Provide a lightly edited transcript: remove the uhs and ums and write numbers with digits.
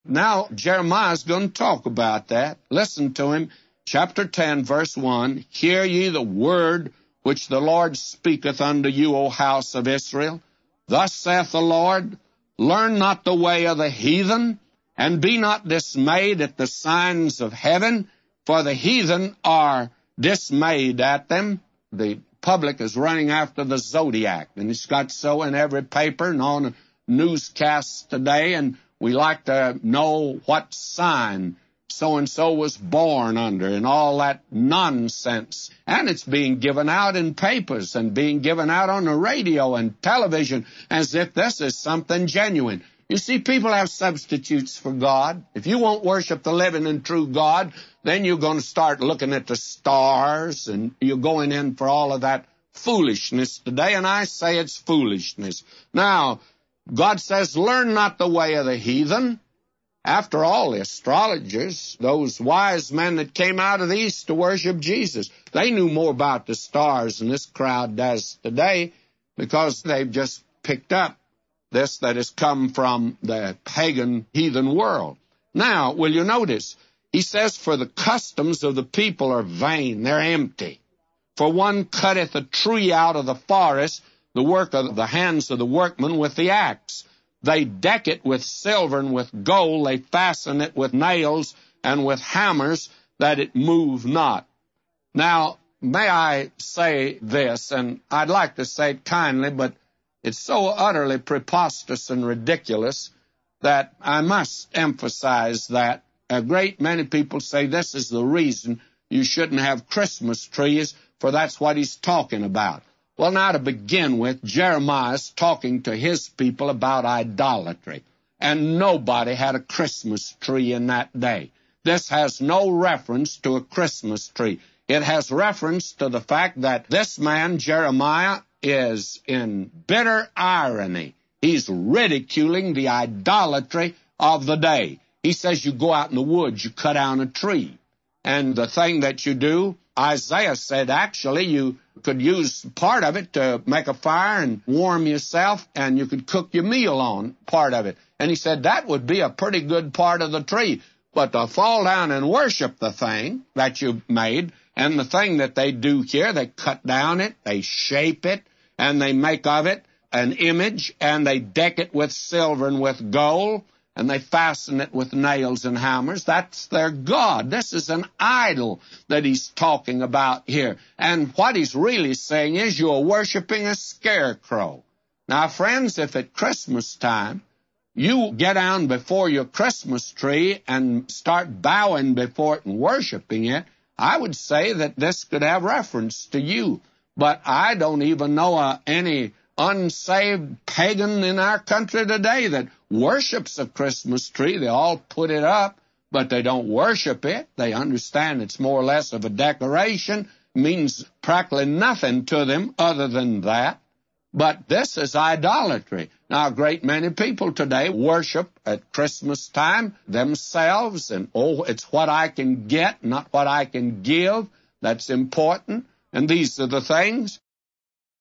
Now, Jeremiah's going to talk about that. Listen to him. Chapter 10, verse 1, Hear ye the word which the Lord speaketh unto you, O house of Israel. Thus saith the Lord, Learn not the way of the heathen, and be not dismayed at the signs of heaven, for the heathen are dismayed at them. The public is running after the zodiac, and it's got so in every paper and on newscasts today, and we like to know what sign so-and-so was born under and all that nonsense. And it's being given out in papers and being given out on the radio and television as if this is something genuine. You see, people have substitutes for God. If you won't worship the living and true God, then you're going to start looking at the stars, and you're going in for all of that foolishness today, and I say it's foolishness. Now, God says, learn not the way of the heathen. After all, the astrologers, those wise men that came out of the east to worship Jesus, they knew more about the stars than this crowd does today, because they've just picked up this that has come from the pagan heathen world. Now, will you notice, he says, for the customs of the people are vain, they're empty. For one cutteth a tree out of the forest, the work of the hands of the workman with the axe. They deck it with silver and with gold, they fasten it with nails and with hammers, that it move not. Now, may I say this, and I'd like to say it kindly, but it's so utterly preposterous and ridiculous that I must emphasize that. A great many people say this is the reason you shouldn't have Christmas trees, for that's what he's talking about. Well, now to begin with, Jeremiah's talking to his people about idolatry, and nobody had a Christmas tree in that day. This has no reference to a Christmas tree. It has reference to the fact that this man, Jeremiah, is in bitter irony. He's ridiculing the idolatry of the day. He says you go out in the woods, you cut down a tree, and the thing that you do, Isaiah said actually you could use part of it to make a fire and warm yourself, and you could cook your meal on part of it. And he said that would be a pretty good part of the tree. But to fall down and worship the thing that you made, and the thing that they do here, they cut down it, they shape it, and they make of it an image, and they deck it with silver and with gold, and they fasten it with nails and hammers. That's their God. This is an idol that he's talking about here. And what he's really saying is you're worshiping a scarecrow. Now, friends, if at Christmas time you get down before your Christmas tree and start bowing before it and worshiping it, I would say that this could have reference to you. But I don't even know any unsaved pagan in our country today that worships a Christmas tree. They all put it up, but they don't worship it. They understand it's more or less of a decoration, means practically nothing to them other than that. But this is idolatry. Now, a great many people today worship at Christmas time themselves, and, it's what I can get, not what I can give, that's important. And these are the things